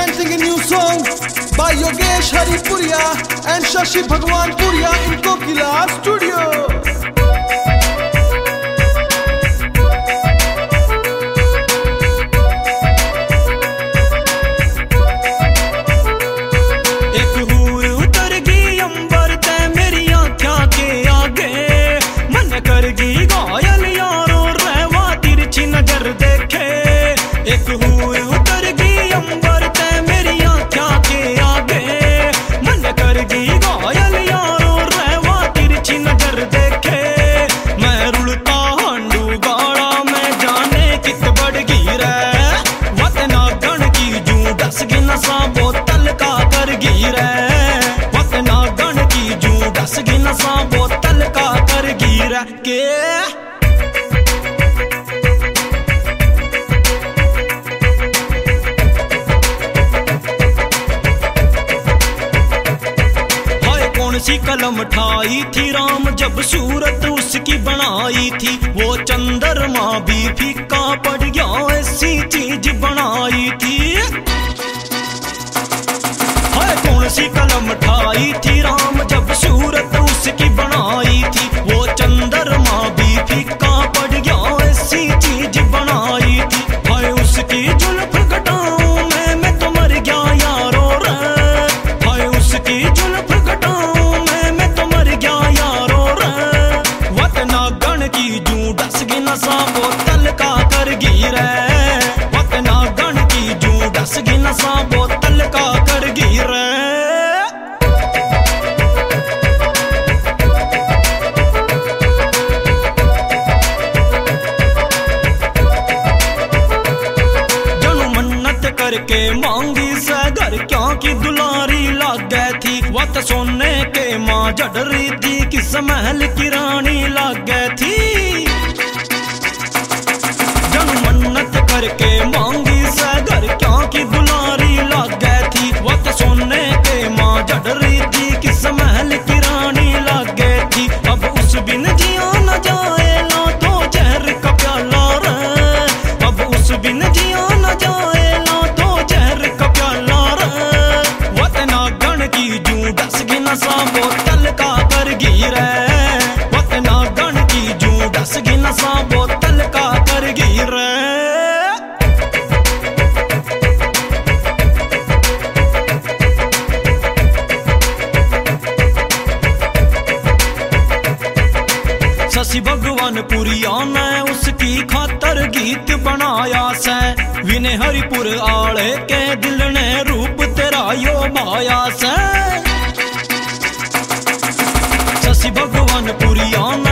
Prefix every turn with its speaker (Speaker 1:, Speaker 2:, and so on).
Speaker 1: presenting a new song by Yogesh Haripuria and Shashi Bhagwanpuria in Kokila Studio. बोतल का कर गिरे वतना गण की जू दस गिनसा बोतल का कर गिरे के हाय कौन सी कलम ठाई थी राम जब सूरत उसकी बनाई थी वो चंद्रमा भी फीका पड़ गया ऐसी चीज बनाई थी कौन सी कलम ठाई थी राम जब सूरत उसकी बनाई थी वो चंद्रमा भी फीका पड़ गया ऐसी चीज बनाई थी हाय उसकी जुल्फ घटाऊं मैं तो मर गया यारो रे हाय उसकी जुल्फ घटाऊं मैं तो मर गया यारो रे वतना गण की जू दस गिनसा बोतल का कर गिरे वतना गण की जू दस गिनसा बोतल का कर गिरे करके मांगी से घर क्यों की दुलारी लाग गई थी वत सोने के माँ जड़ रही थी किस महल की रानी लाग गई थी जन मन्नत करके मांगी से घर क्यों की दुलारी लाग गई थी वत सोने के माँ जड़ रही थी किस महल की रानी लाग गई थी अब उस बिन जिया न जाए ना तो जहर का प्याला रे अब उस बिन जिया न जाए गिनसा बोतल का कर गिरे वतना गण की जू दस गिनसा बोतल का कर गिरे शशि भगवानपुरिया ने उसकी खातर गीत बनाया से विनय हरिपुर आले के दिल ने रूप तेरा यो माया से शशि भगवानपुरिया